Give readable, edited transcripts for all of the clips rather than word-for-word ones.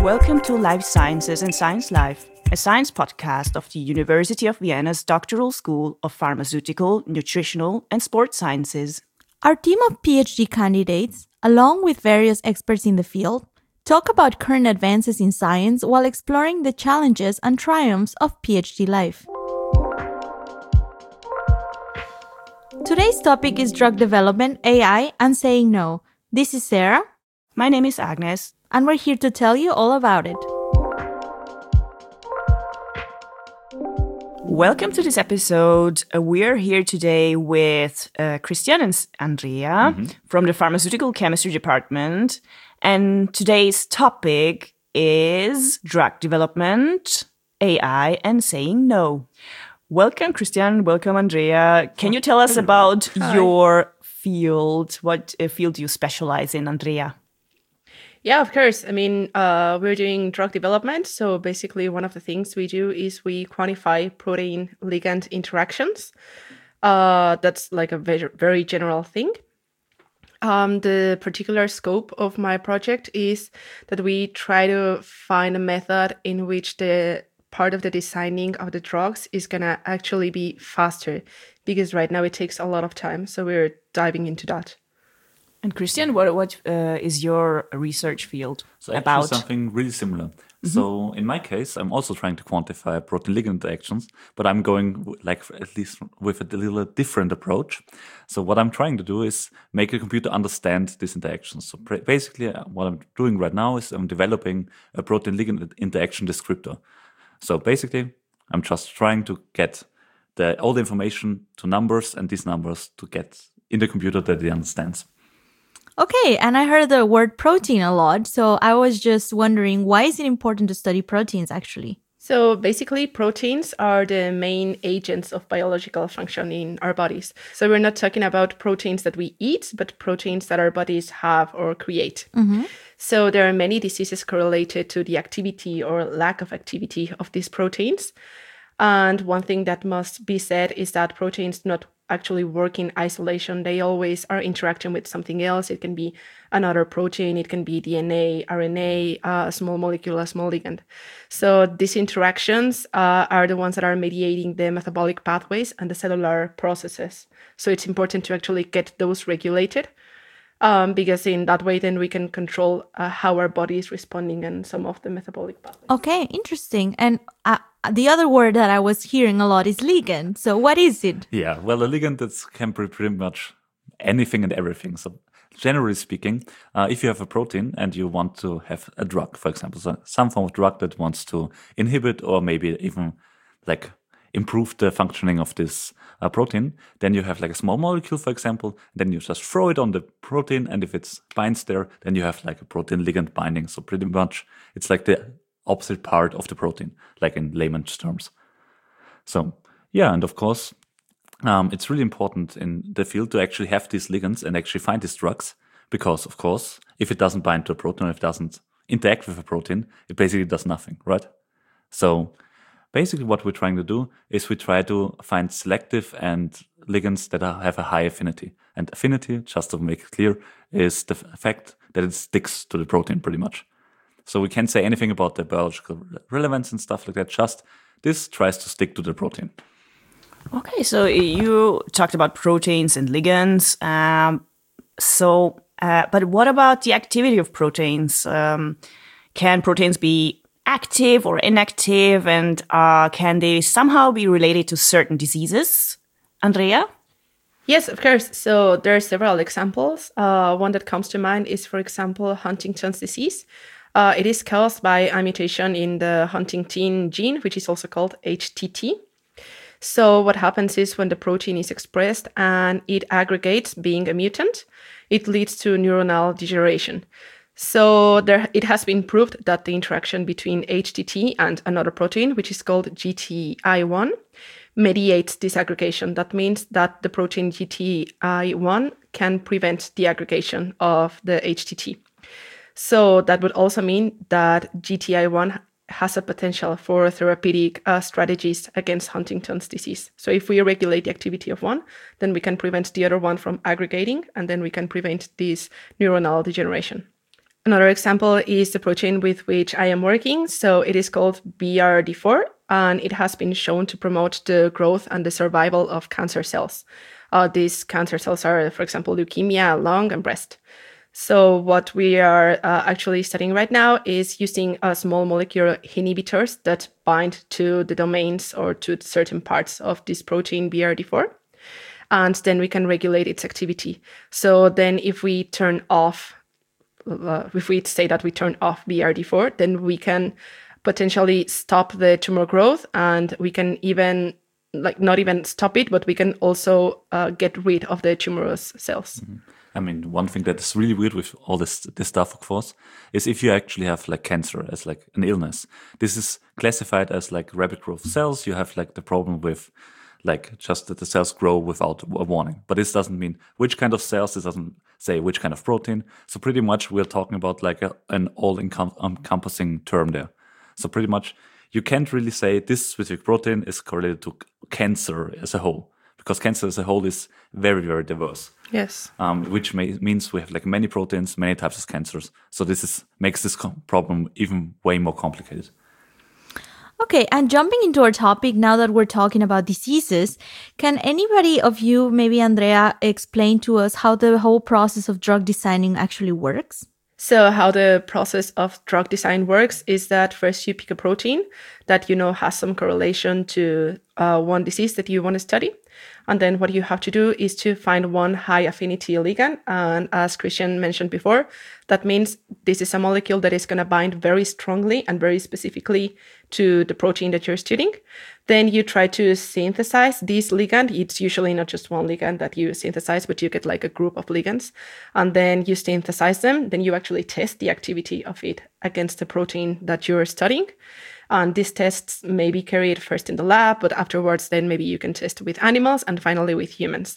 Welcome to Life Sciences and Science Life, a science podcast of the University of Vienna's Doctoral School of Pharmaceutical, Nutritional and Sports Sciences. Our team of PhD candidates, along with various experts in the field, talk about current advances in science while exploring the challenges and triumphs of PhD life. Today's topic is drug development, AI, and saying no. This is Sarah. My name is Agnes. And we're here to tell you all about it. Welcome to this episode. We're here today with Christian and Andrea from the Pharmaceutical Chemistry Department. And today's topic is drug development, AI, and saying no. Welcome, Christian. Welcome, Andrea. Can you tell us about your field? What field do you specialize in, Andrea? Yeah, of course. I mean, we're doing drug development. So basically, one of the things we do is we quantify protein-ligand interactions. That's like a very, very general thing. The particular scope of my project is that we try to find a method in which the part of the designing of the drugs is going to actually be faster, because right now it takes a lot of time. So we're diving into that. And Christian, what is your research field about? Something really similar. So in my case, I'm also trying to quantify protein-ligand interactions, but I'm going at least with a little different approach. So what I'm trying to do is make a computer understand these interactions. So basically, what I'm doing right now is I'm developing a protein-ligand interaction descriptor. So basically, I'm just trying to get all the information to numbers and these numbers to get in the computer that it understands. Okay, and I heard the word protein a lot, so I was just wondering, why is it important to study proteins actually? So basically, proteins are the main agents of biological function in our bodies. So we're not talking about proteins that we eat, but proteins that our bodies have or create. So there are many diseases correlated to the activity or lack of activity of these proteins. And one thing that must be said is that proteins not actually work in isolation. They always are interacting with something else. It can be another protein, it can be DNA, RNA, a small molecule, a small ligand. So these interactions are the ones that are mediating the metabolic pathways and the cellular processes. So it's important to actually get those regulated, because in that way, then we can control how our body is responding and some of the metabolic pathways. Okay, interesting. And the other word that I was hearing a lot is ligand. So what is it? Yeah, well, a ligand can be pretty much anything and everything. So generally speaking, if you have a protein and you want to have a drug, for example, so some form of drug that wants to inhibit or maybe even improve the functioning of this protein, then you have a small molecule, for example, then you just throw it on the protein, and if it binds there, then you have a protein ligand binding. So pretty much it's the opposite part of the protein, like in layman's terms. So yeah, and of course, it's really important in the field to actually have these ligands and actually find these drugs, because of course, if it doesn't bind to a protein, or if it doesn't interact with a protein, it basically does nothing, right? So basically what we're trying to do is we try to find selective and ligands that have a high affinity. And affinity, just to make it clear, is the fact that it sticks to the protein pretty much. So we can't say anything about the biological relevance and stuff like that, just this tries to stick to the protein. Okay, so you talked about proteins and ligands. But what about the activity of proteins? Can proteins be active or inactive, and can they somehow be related to certain diseases? Andrea? Yes, of course. So there are several examples. One that comes to mind is, for example, Huntington's disease. It is caused by a mutation in the Huntingtin gene, which is also called HTT. So what happens is when the protein is expressed and it aggregates, being a mutant, it leads to neuronal degeneration. So it has been proved that the interaction between HTT and another protein, which is called GTI1, mediates this aggregation. That means that the protein GTI1 can prevent the aggregation of the HTT. So that would also mean that GTI1 has a potential for therapeutic strategies against Huntington's disease. So if we regulate the activity of one, then we can prevent the other one from aggregating, and then we can prevent this neuronal degeneration. Another example is the protein with which I am working. So it is called BRD4, and it has been shown to promote the growth and the survival of cancer cells. These cancer cells are, for example, leukemia, lung, and breast. So what we are actually studying right now is using small molecular inhibitors that bind to the domains or to certain parts of this protein BRD4. And then we can regulate its activity. So then if we say that we turn off BRD4, then we can potentially stop the tumor growth, and we can even not even stop it, but we can also get rid of the tumorous cells. Mm-hmm. I mean, one thing that is really weird with all this stuff, of course, is if you actually have like cancer as like an illness, this is classified as like rapid growth cells. You have like the problem with like just that the cells grow without a warning. But this doesn't mean which kind of cells. This doesn't say which kind of protein. So pretty much we're talking about like an all-encompassing term there. So pretty much you can't really say this specific protein is correlated to cancer as a whole, because cancer as a whole is very, very diverse. Yes. Which means we have like many proteins, many types of cancers. So this makes this problem even way more complicated. Okay, and jumping into our topic now that we're talking about diseases, can anybody of you, maybe Andrea, explain to us how the whole process of drug designing actually works? So how the process of drug design works is that first you pick a protein that you know has some correlation to one disease that you want to study. And then what you have to do is to find one high affinity ligand. And as Christian mentioned before, that means this is a molecule that is going to bind very strongly and very specifically to the protein that you're studying. Then you try to synthesize this ligand. It's usually not just one ligand that you synthesize, but you get like a group of ligands. And then you synthesize them. Then you actually test the activity of it against the protein that you're studying. And these tests may be carried first in the lab, but afterwards, then maybe you can test with animals and finally with humans.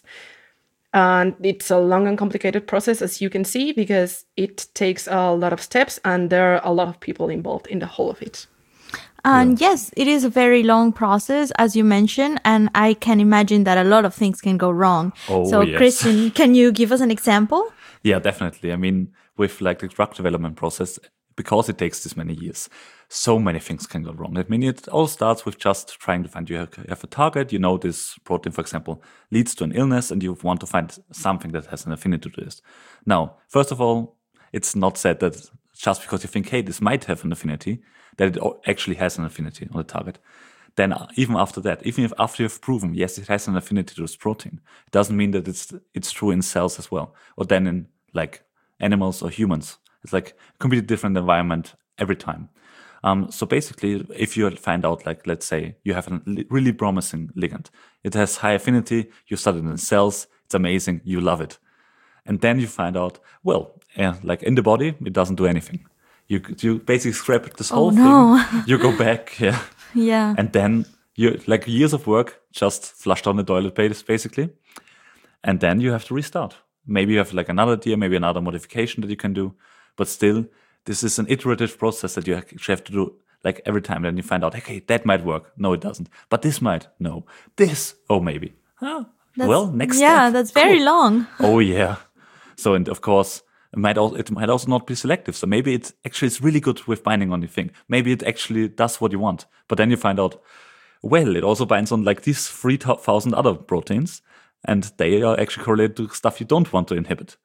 And it's a long and complicated process, as you can see, because it takes a lot of steps and there are a lot of people involved in the whole of it. And yes, it is a very long process, as you mentioned, and I can imagine that a lot of things can go wrong. So, yes. Christian, can you give us an example? Yeah, definitely. I mean, with like the drug development process, because it takes this many years, so many things can go wrong. I mean, it all starts with just trying to find, you have a target, you know this protein, for example, leads to an illness, and you want to find something that has an affinity to this. Now, first of all, it's not said that just because you think, hey, this might have an affinity, that it actually has an affinity on the target. Then even after that, even if after you've proven, yes, it has an affinity to this protein, it doesn't mean that it's true in cells as well, or then in like animals or humans. It's like a completely different environment every time. So basically, if you find out, like, let's say you have a really promising ligand, it has high affinity, you study it in cells, it's amazing, you love it. And then you find out, well, like in the body, it doesn't do anything. You basically scrap this whole thing, you go back, Yeah. and then you like years of work just flushed down the toilet, basically. And then you have to restart. Maybe you have like another idea, maybe another modification that you can do. But still, this is an iterative process that you actually have to do like every time. Then you find out, okay, that might work. No, it doesn't. But this might. No. This. Oh, maybe. Well, next step. Yeah, that's very Cool. long. Oh, yeah. So, and of course, it might also not be selective. So maybe it actually is really good with binding on the thing. Maybe it actually does what you want. But then you find out, well, it also binds on like these 3,000 other proteins. And they are actually correlated to stuff you don't want to inhibit.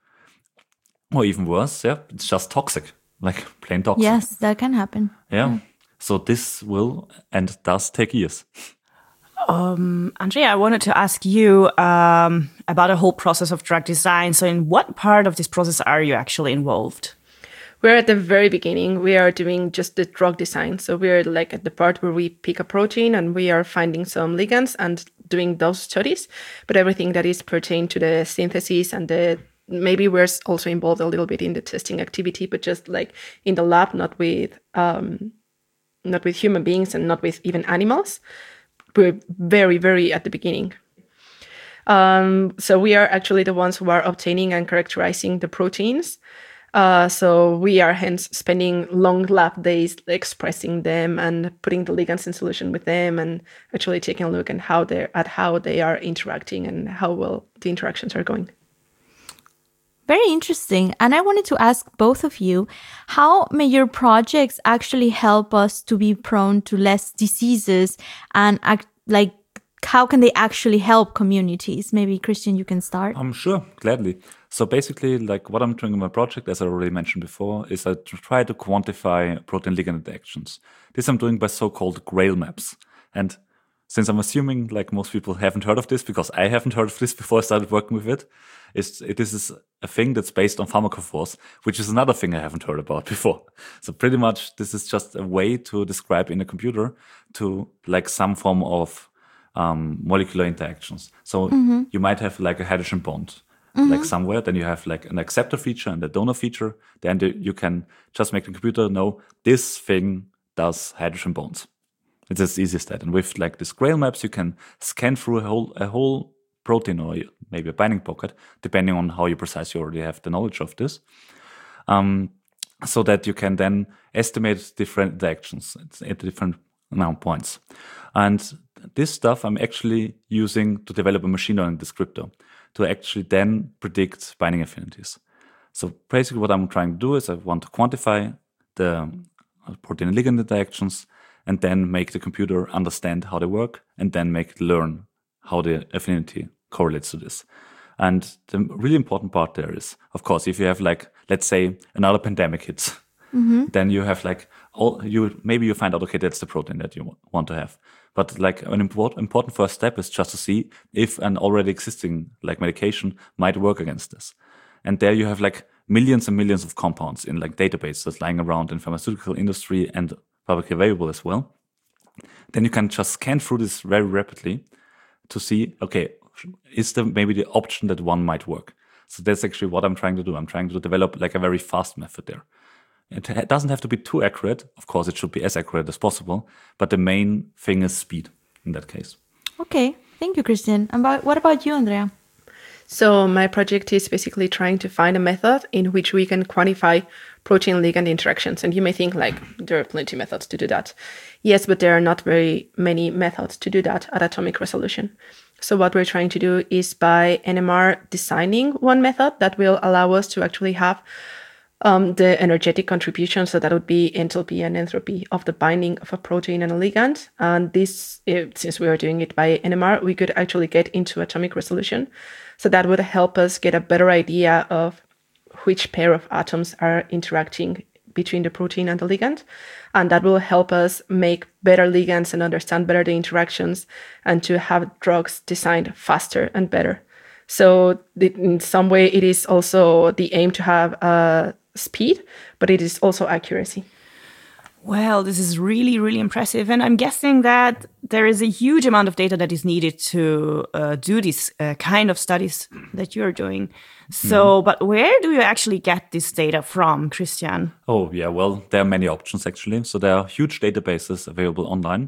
Or even worse, it's just toxic, like plain toxic. Yes, that can happen. Yeah. So this will and does take years. Andrea, I wanted to ask you about the whole process of drug design. So in what part of this process are you actually involved? We're at the very beginning. We are doing just the drug design. So we're like at the part where we pick a protein and we are finding some ligands and doing those studies. But everything that is pertained to the synthesis and maybe we're also involved a little bit in the testing activity, but just like in the lab, not with human beings and not with even animals. We're very, very at the beginning. So we are actually the ones who are obtaining and characterizing the proteins. So we are hence spending long lab days expressing them and putting the ligands in solution with them and actually taking a look at how they are interacting and how well the interactions are going. Very interesting. And I wanted to ask both of you, how may your projects actually help us to be prone to less diseases, and how can they actually help communities? Maybe Christian, you can start. Sure, gladly. So basically, like what I'm doing in my project, as I already mentioned before, is I try to quantify protein ligand interactions. This I'm doing by so-called GRAIL maps. And since I'm assuming like most people haven't heard of this, because I haven't heard of this before I started working with it, this is a thing that's based on pharmacophores, which is another thing I haven't heard about before. So pretty much this is just a way to describe in a computer to like some form of molecular interactions. So you might have like a hydrogen bond like somewhere, then you have like an acceptor feature and a donor feature. Then you can just make the computer know this thing does hydrogen bonds. It's as easy as that. And with like these GRAIL maps, you can scan through a whole protein or maybe a binding pocket, depending on how precise you already have the knowledge of this, so that you can then estimate different interactions at different points. And this stuff I'm actually using to develop a machine learning descriptor to actually then predict binding affinities. So basically what I'm trying to do is I want to quantify the protein ligand interactions and then make the computer understand how they work and then make it learn how the affinity correlates to this. And the really important part there is, of course, if you have like, let's say another pandemic hits, then you have like, maybe you find out, okay, that's the protein that you want to have. But like an important first step is just to see if an already existing like medication might work against this. And there you have like millions and millions of compounds in like databases lying around in pharmaceutical industry and publicly available as well. Then you can just scan through this very rapidly to see, okay, is there maybe the option that one might work? So that's actually what I'm trying to do. I'm trying to develop like a very fast method there. It doesn't have to be too accurate. Of course, it should be as accurate as possible. But the main thing is speed in that case. Okay. Thank you, Christian. And what about you, Andrea? So my project is basically trying to find a method in which we can quantify protein ligand interactions. And you may think like there are plenty of methods to do that. Yes, but there are not very many methods to do that at atomic resolution. So what we're trying to do is by NMR designing one method that will allow us to actually have the energetic contribution. So that would be enthalpy and entropy of the binding of a protein and a ligand. And this, since we are doing it by NMR, we could actually get into atomic resolution. So that would help us get a better idea of which pair of atoms are interacting between the protein and the ligand. And that will help us make better ligands and understand better the interactions and to have drugs designed faster and better. So in some way, it is also the aim to have speed, but it is also accuracy. Well, this is really, really impressive. And I'm guessing that there is a huge amount of data that is needed to do these kind of studies that you're doing. So, but where do you actually get this data from, Christian? Oh, yeah, well, there are many options actually. So there are huge databases available online.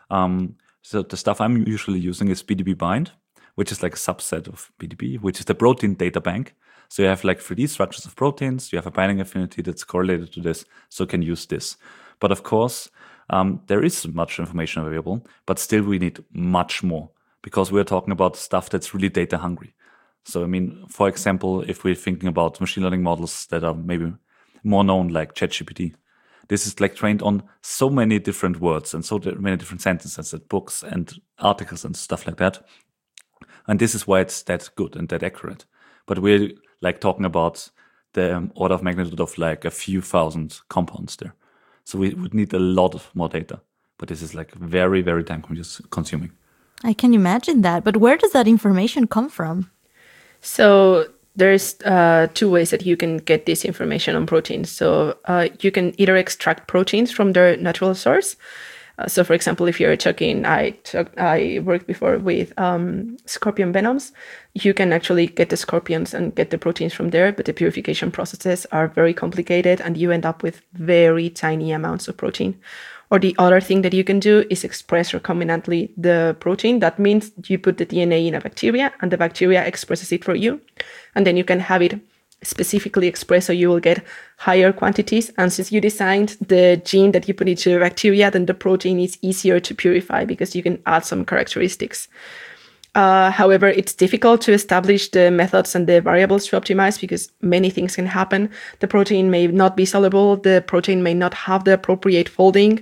So the stuff I'm usually using is PDB-Bind, which is like a subset of PDB, which is the protein data bank. So you have like 3D structures of proteins, you have a binding affinity that's correlated to this, so you can use this. But of course, there is much information available, but still we need much more because we're talking about stuff that's really data hungry. So, I mean, for example, if we're thinking about machine learning models that are maybe more known like ChatGPT, this is like trained on so many different words and so many different sentences and books and articles and stuff like that. And this is why it's that good and that accurate. But we're like talking about the order of magnitude of like a few thousand compounds there. So we would need a lot of more data. But this is like very, very time consuming. I can imagine that. But where does that information come from? So there's two ways that you can get this information on proteins. So you can either extract proteins from their natural source. So, for example, if you're talking, I worked before with scorpion venoms. You can actually get the scorpions and get the proteins from there, but the purification processes are very complicated and you end up with very tiny amounts of protein. Or the other thing that you can do is express recombinantly the protein. That means you put the DNA in a bacteria and the bacteria expresses it for you. And then you can have it specifically expressed, so you will get higher quantities. And since you designed the gene that you put into the bacteria, then the protein is easier to purify because you can add some characteristics. However, it's difficult to establish the methods and the variables to optimize because many things can happen. The protein may not be soluble. The protein may not have the appropriate folding.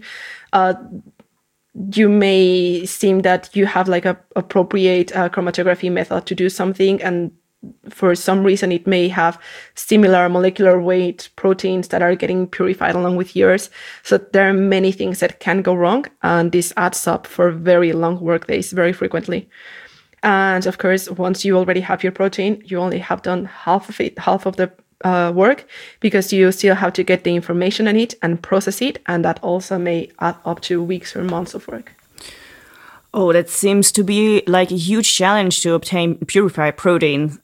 You may seem that you have like a appropriate chromatography method to do something, and for some reason it may have similar molecular weight proteins that are getting purified along with yours. So there are many things that can go wrong, and this adds up for very long work days very frequently. And of course, once you already have your protein, you only have done half of the work, because you still have to get the information on it and process it, and that also may add up to weeks or months of work. Oh, that seems to be like a huge challenge to obtain purified protein.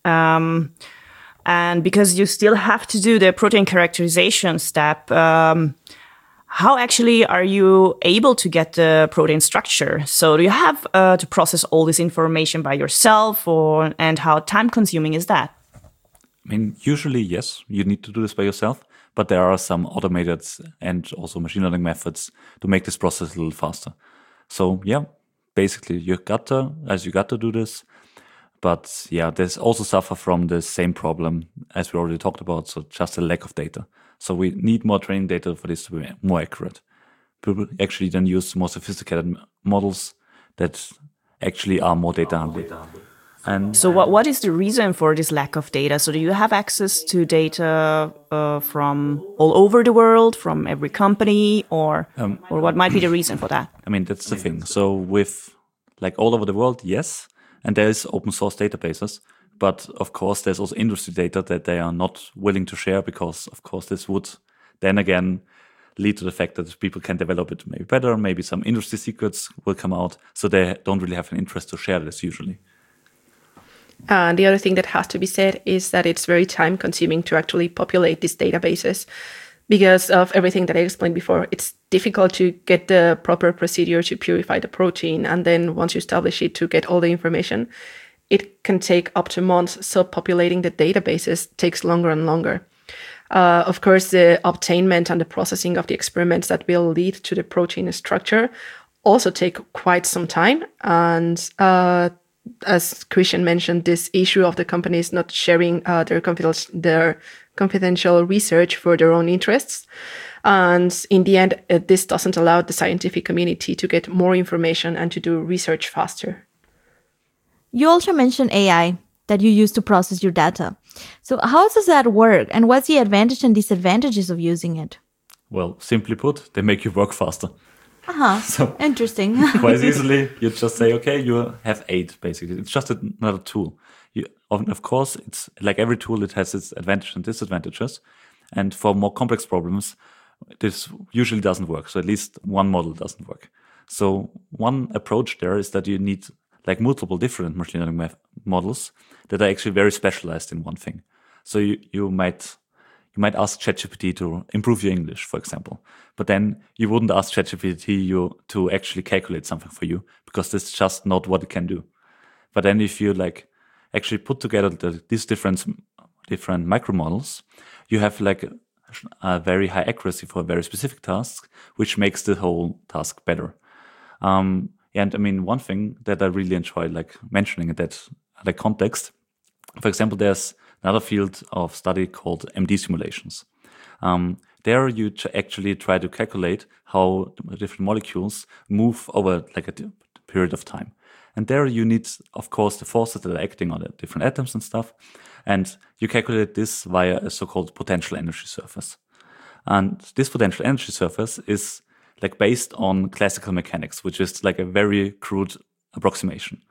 And because you still have to do the protein characterization step, how actually are you able to get the protein structure? So do you have to process all this information by yourself, and how time consuming is that? I mean, usually, yes, you need to do this by yourself, but there are some automated and also machine learning methods to make this process a little faster. So yeah, basically you got to do this. But yeah, there's also suffer from the same problem as we already talked about. So just a lack of data. So we need more training data for this to be more accurate. People actually then use more sophisticated models that actually are more data hungry. And so what is the reason for this lack of data? So do you have access to data from all over the world, from every company, or what might be the reason for that? I mean, that's the thing. So with like all over the world, yes, and there is open source databases, but of course there's also industry data that they are not willing to share, because of course this would then again lead to the fact that people can develop it maybe better, maybe some industry secrets will come out, so they don't really have an interest to share this usually. And the other thing that has to be said is that it's very time consuming to actually populate these databases. Because of everything that I explained before, it's difficult to get the proper procedure to purify the protein. And then once you establish it, to get all the information, it can take up to months. So populating the databases takes longer and longer. Of course, the obtainment and the processing of the experiments that will lead to the protein structure also take quite some time. And as Christian mentioned, this issue of the companies not sharing their confidential research for their own interests. And in the end, this doesn't allow the scientific community to get more information and to do research faster. You also mentioned AI that you use to process your data. So how does that work? And what's the advantage and disadvantages of using it? Well, simply put, they make you work faster. So interesting. Quite easily, you just say, okay, you have 8, basically. It's just another tool. Of course, it's like every tool, it has its advantages and disadvantages. And for more complex problems, this usually doesn't work. So at least one model doesn't work. So one approach there is that you need like multiple different machine learning models that are actually very specialized in one thing. So you might ask ChatGPT to improve your English, for example. But then you wouldn't ask ChatGPT to actually calculate something for you, because that's just not what it can do. But then if you like actually put together these different micro models, you have like a very high accuracy for a very specific task, which makes the whole task better. And I mean, one thing that I really enjoy like mentioning in that context, for example, there's another field of study called MD simulations. There you actually try to calculate how different molecules move over like a period of time. And there you need, of course, the forces that are acting on the different atoms and stuff. And you calculate this via a so-called potential energy surface. And this potential energy surface is like based on classical mechanics, which is like a very crude approximation.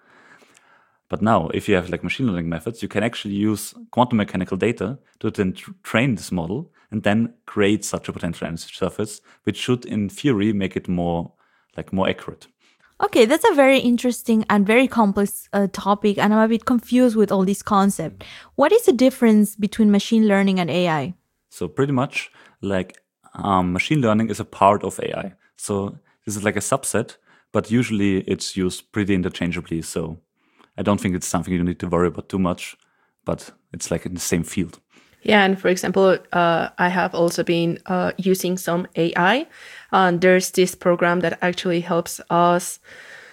But now, if you have like machine learning methods, you can actually use quantum mechanical data to then train this model and then create such a potential energy surface, which should, in theory, make it more accurate. Okay, that's a very interesting and very complex topic, and I'm a bit confused with all these concepts. What is the difference between machine learning and AI? So pretty much like machine learning is a part of AI. So this is like a subset, but usually it's used pretty interchangeably. So I don't think it's something you need to worry about too much, but it's like in the same field. Yeah, and for example, I have also been using some AI. And there's this program that actually helps us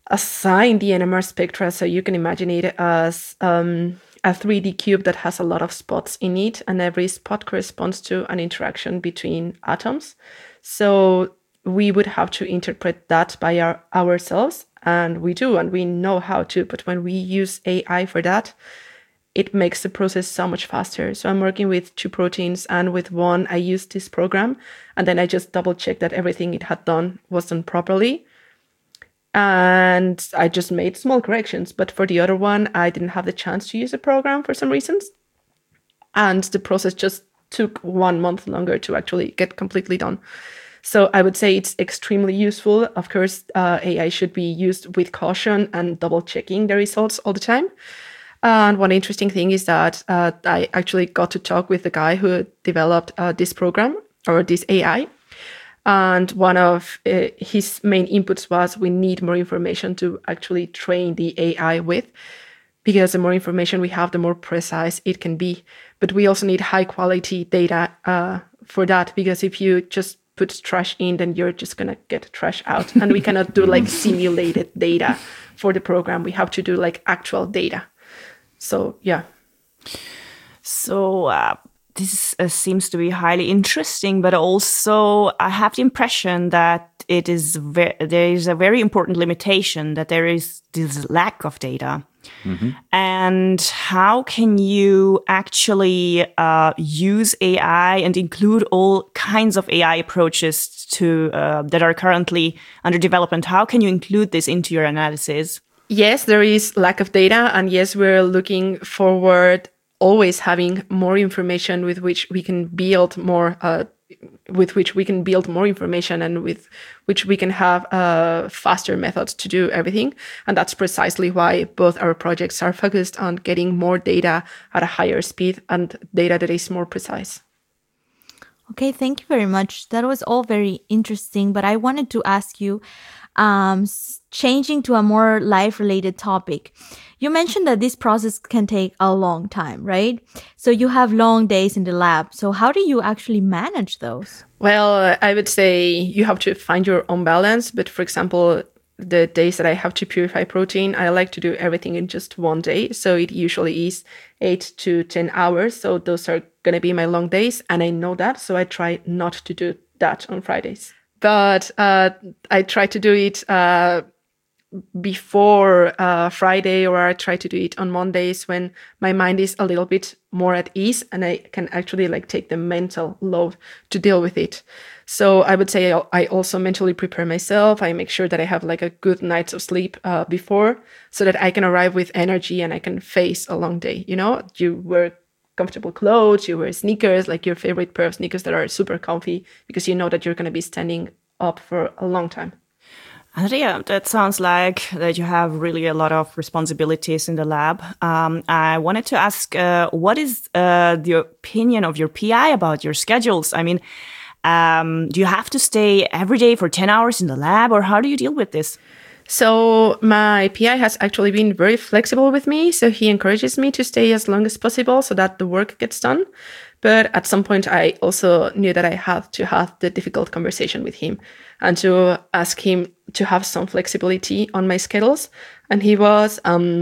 assign the NMR spectra. So you can imagine it as a 3D cube that has a lot of spots in it, and every spot corresponds to an interaction between atoms. So we would have to interpret that by ourselves, and we do, and we know how to. But when we use AI for that, it makes the process so much faster. So I'm working with 2 proteins, and with one, I used this program, and then I just double checked that everything it had done was done properly. And I just made small corrections. But for the other one, I didn't have the chance to use the program for some reasons. And the process just took 1 month longer to actually get completely done. So I would say it's extremely useful. Of course, AI should be used with caution and double checking the results all the time. And one interesting thing is that I actually got to talk with the guy who developed this program, or this AI. And one of his main inputs was, we need more information to actually train the AI with, because the more information we have, the more precise it can be. But we also need high quality data for that, because if you just put trash in, then you're just going to get trash out. And we cannot do like simulated data for the program. We have to do like actual data. So, yeah. So this seems to be highly interesting, but also I have the impression that there is a very important limitation, that there is this lack of data. Mm-hmm. And how can you actually use AI and include all kinds of AI approaches to that are currently under development? How can you include this into your analysis? Yes, there is lack of data, and yes, we're looking forward always having more information with which we can build more information, and with which we can have faster methods to do everything. And that's precisely why both our projects are focused on getting more data at a higher speed and data that is more precise. Okay, thank you very much. That was all very interesting, but I wanted to ask you, changing to a more life-related topic. You mentioned that this process can take a long time, right? So you have long days in the lab. So how do you actually manage those? Well, I would say you have to find your own balance. But for example, the days that I have to purify protein, I like to do everything in just one day. So it usually is 8 to 10 hours. So those are going to be my long days. And I know that. So I try not to do that on Fridays. But I try to do it before Friday, or I try to do it on Mondays when my mind is a little bit more at ease and I can actually like take the mental load to deal with it. So I would say I also mentally prepare myself. I make sure that I have like a good night of sleep before, so that I can arrive with energy and I can face a long day. You know, you wear comfortable clothes, you wear sneakers, like your favorite pair of sneakers that are super comfy, because you know that you're going to be standing up for a long time. Andrea, that sounds like that you have really a lot of responsibilities in the lab. I wanted to ask, what is the opinion of your PI about your schedules? I mean, do you have to stay every day for 10 hours in the lab, or how do you deal with this? So my PI has actually been very flexible with me. So he encourages me to stay as long as possible so that the work gets done. But at some point, I also knew that I had to have the difficult conversation with him and to ask him to have some flexibility on my schedules. And he was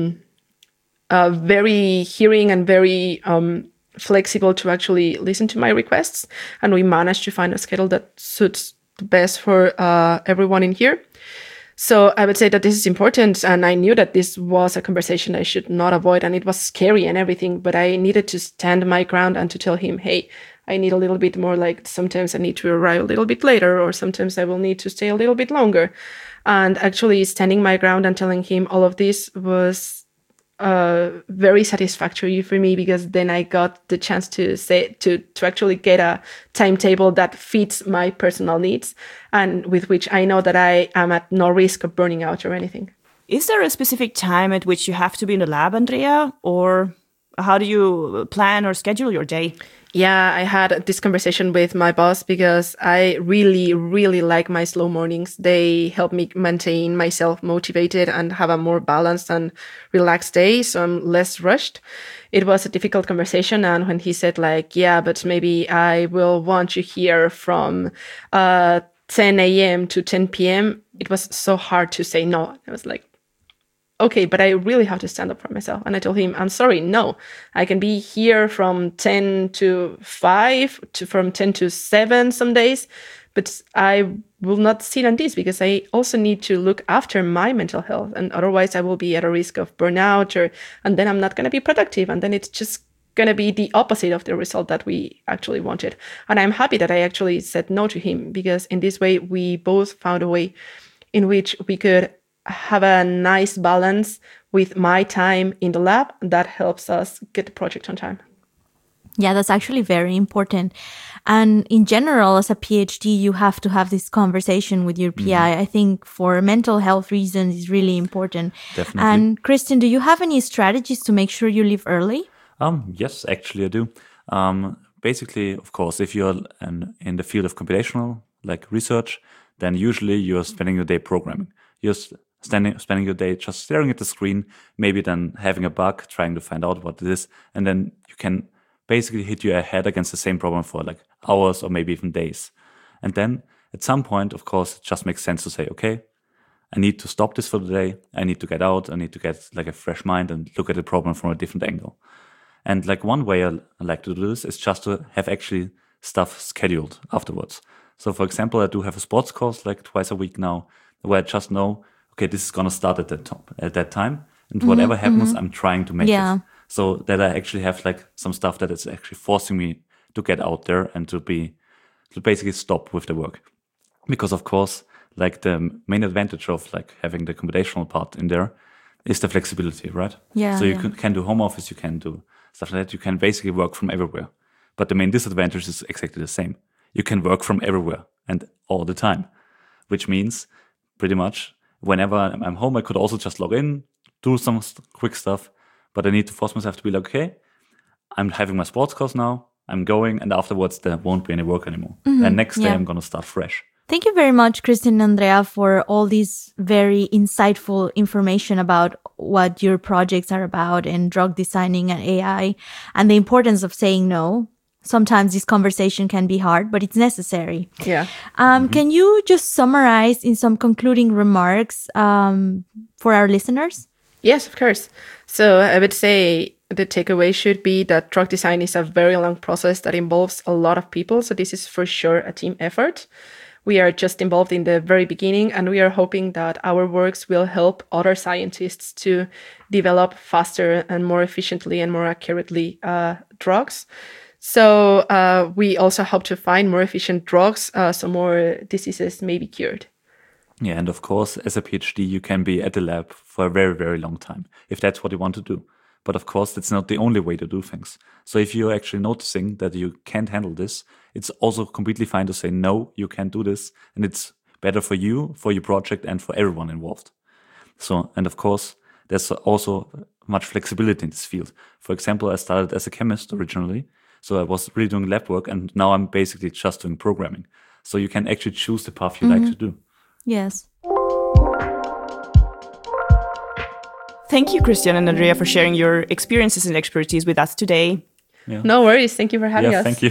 very hearing and very flexible to actually listen to my requests. And we managed to find a schedule that suits the best for everyone in here. So I would say that this is important, and I knew that this was a conversation I should not avoid, and it was scary and everything, but I needed to stand my ground and to tell him, hey, I need a little bit more, like sometimes I need to arrive a little bit later, or sometimes I will need to stay a little bit longer. And actually standing my ground and telling him all of this was very satisfactory for me, because then I got the chance to actually get a timetable that fits my personal needs and with which I know that I am at no risk of burning out or anything. Is there a specific time at which you have to be in the lab, Andrea, or how do you plan or schedule your day? Yeah, I had this conversation with my boss because I really, really like my slow mornings. They help me maintain myself motivated and have a more balanced and relaxed day, so I'm less rushed. It was a difficult conversation, and when he said like, yeah, but maybe I will want you here from 10 a.m. to 10 p.m., it was so hard to say no. I was like, okay, but I really have to stand up for myself. And I told him, I'm sorry, no, I can be here from 10 to 5, from 10 to 7 some days, but I will not sit on this because I also need to look after my mental health. And otherwise I will be at a risk of burnout, and then I'm not going to be productive. And then it's just going to be the opposite of the result that we actually wanted. And I'm happy that I actually said no to him, because in this way, we both found a way in which we could have a nice balance with my time in the lab that helps us get the project on time. Yeah, that's actually very important. And in general, as a PhD, you have to have this conversation with your PI. I think for mental health reasons, it's really important. Definitely. And Christian, do you have any strategies to make sure you leave early? Yes, actually I do. Basically, of course, if you're in the field of computational, like research, then usually you're spending your day programming. You're spending your day just staring at the screen, maybe then having a bug, trying to find out what it is, and then you can basically hit your head against the same problem for like hours or maybe even days. And then at some point, of course, it just makes sense to say, okay, I need to stop this for the day. I need to get out. I need to get like a fresh mind and look at the problem from a different angle. And like one way I like to do this is just to have actually stuff scheduled afterwards. So for example, I do have a sports course like twice a week now, where I just know, okay, this is going to start at that time. And whatever happens, I'm trying to make it. So that I actually have like some stuff that is actually forcing me to get out there and to basically stop with the work. Because of course, like the main advantage of like having the computational part in there is the flexibility, right? Yeah. So you can do home office, you can do stuff like that. You can basically work from everywhere. But the main disadvantage is exactly the same. You can work from everywhere and all the time, which means pretty much whenever I'm home, I could also just log in, do some quick stuff, but I need to force myself to be like, okay, I'm having my sports course now, I'm going, and afterwards there won't be any work anymore. And next day I'm going to start fresh. Thank you very much, Christian and Andrea, for all this very insightful information about what your projects are about and drug designing and AI and the importance of saying no. Sometimes this conversation can be hard, but it's necessary. Yeah. Can you just summarize in some concluding remarks for our listeners? Yes, of course. So I would say the takeaway should be that drug design is a very long process that involves a lot of people. So this is for sure a team effort. We are just involved in the very beginning, and we are hoping that our works will help other scientists to develop faster and more efficiently and more accurately drugs. So we also hope to find more efficient drugs, so more diseases may be cured. Yeah, and of course, as a PhD, you can be at the lab for a very, very long time, if that's what you want to do. But of course, that's not the only way to do things. So if you're actually noticing that you can't handle this, it's also completely fine to say, no, you can't do this. And it's better for you, for your project, and for everyone involved. So, and of course, there's also much flexibility in this field. For example, I started as a chemist originally. So I was really doing lab work, and now I'm basically just doing programming. So you can actually choose the path you like to do. Yes. Thank you, Christian and Andrea, for sharing your experiences and expertise with us today. Yeah. No worries. Thank you for having us. Thank you.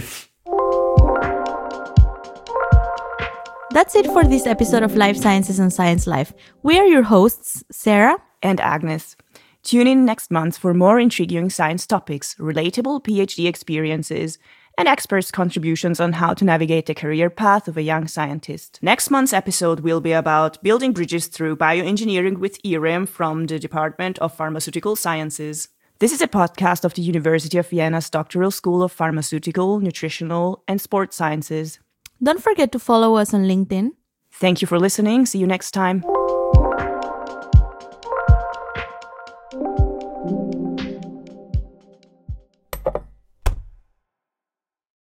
That's it for this episode of Life Sciences and Science Life. We are your hosts, Sarah and Agnes. Tune in next month for more intriguing science topics, relatable PhD experiences, and experts' contributions on how to navigate the career path of a young scientist. Next month's episode will be about building bridges through bioengineering with IREM from the Department of Pharmaceutical Sciences. This is a podcast of the University of Vienna's Doctoral School of Pharmaceutical, Nutritional, and Sports Sciences. Don't forget to follow us on LinkedIn. Thank you for listening. See you next time.